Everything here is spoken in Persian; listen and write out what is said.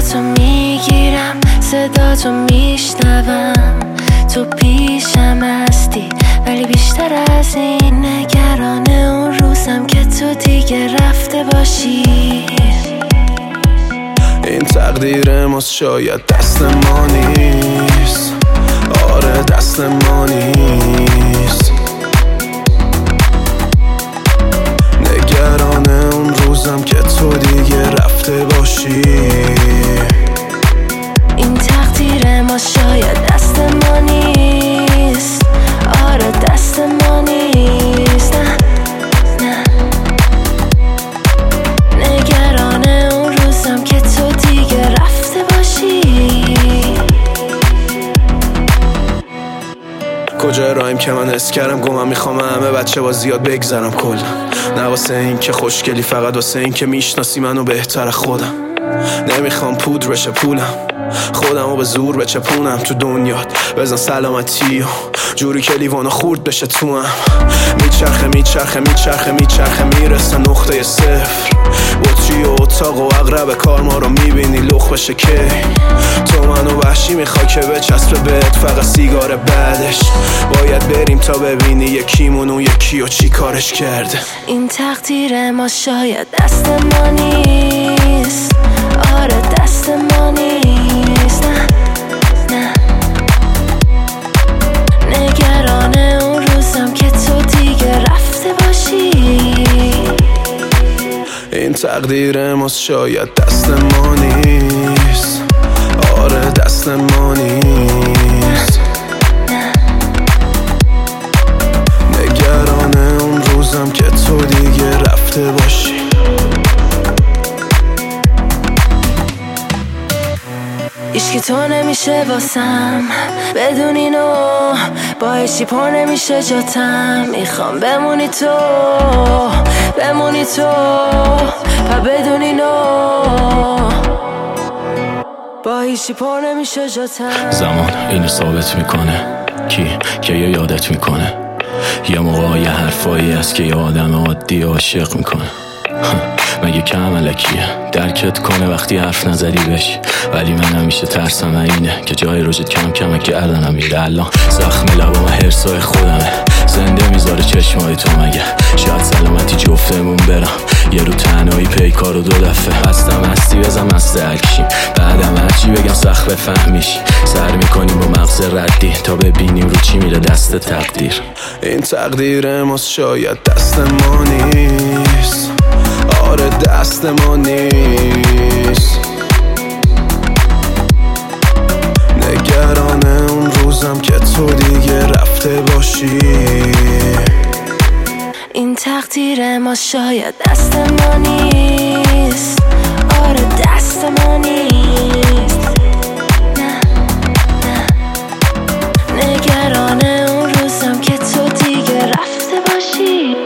تو میگیرم، صدا تو میشنوم، تو پیشم هستی ولی بیشتر از این نگران اون روزم که تو دیگه رفته باشی. این تقدیر ماست، شاید دست ما نیست. آره دست ما نیست. نگران اون روزم که تو دیگه رفته باشی. این تقدیر ما شاید دست ما نیست. آره دست ما نیست. نه نگران اون روزم که تو دیگه رفته باشی. کجا رایم که من حس کردم گمم، میخوام همه بچه با زیاد بگذرم کلا. نه واسه این که خوشگلی، فقط واسه این که میشناسی منو بهتر خودم. نمیخوام پودر بشه پولم، خودمو به زور بچپونم تو دنیات. بزن سلامتی و جوری که لیوانا خورد بشه تو هم. میچرخه میچرخه میچرخه میچرخه میرسه نقطه صفر. بطری و اتاق و اقرب کار ما رو میبینی لخ بشه که تو منو وحشی میخوای که بچسبه بهت فقط سیگار بعدش. باید بریم تا ببینی یکیمون اون یکی و چی کارش کرده. این تقدیر ما شاید دست ما نیست. آره دست ما نیست. نه نگران اون روزم که تو دیگه رفته باشی. این تقدیر ماست، شاید دست ما نیست. آره دست ما نیست. نگران اون روزم که تو دیگه رفته باشی. عشقی تو نمیشه واسم بدون اینو، با عشقی پر نمیشه جاتم. میخوام بمونی تو بمونی تو و بدون اینو، با عشقی پر نمیشه جاتم. زمان اینو ثابت میکنه که یه یادت میکنه. یه موقع یه حرفایی هست که یه آدم عادی عاشق میکنه. مگه کم علکیه درکت کنه وقتی حرف نزدی بشی. ولی من همیشه ترسم اینه که جای روزت کم کمه گردنم میره. الان زخم لبام هرسای خودمه، زنده میذاره چشمای تو. مگه شاید سلامتی جفتمون برم یه رو تنهایی پیکار و 2 دفعه. هستی بزن مست هرکشیم، بعدم هرچی بگم سخت بفهمیشی. سر میکنیم با مغز ردی تا ببینیم رو چی میره دست تقدیر. این تقدیر ماست، شاید دست ما نیست. آره دست ما نیست. نگران اون روزم که تو دیگه رفته باشی. این تقدیر ما شاید دست ما نیست. آره دست ما نیست. نه نگران اون روزم که تو دیگه رفته باشی.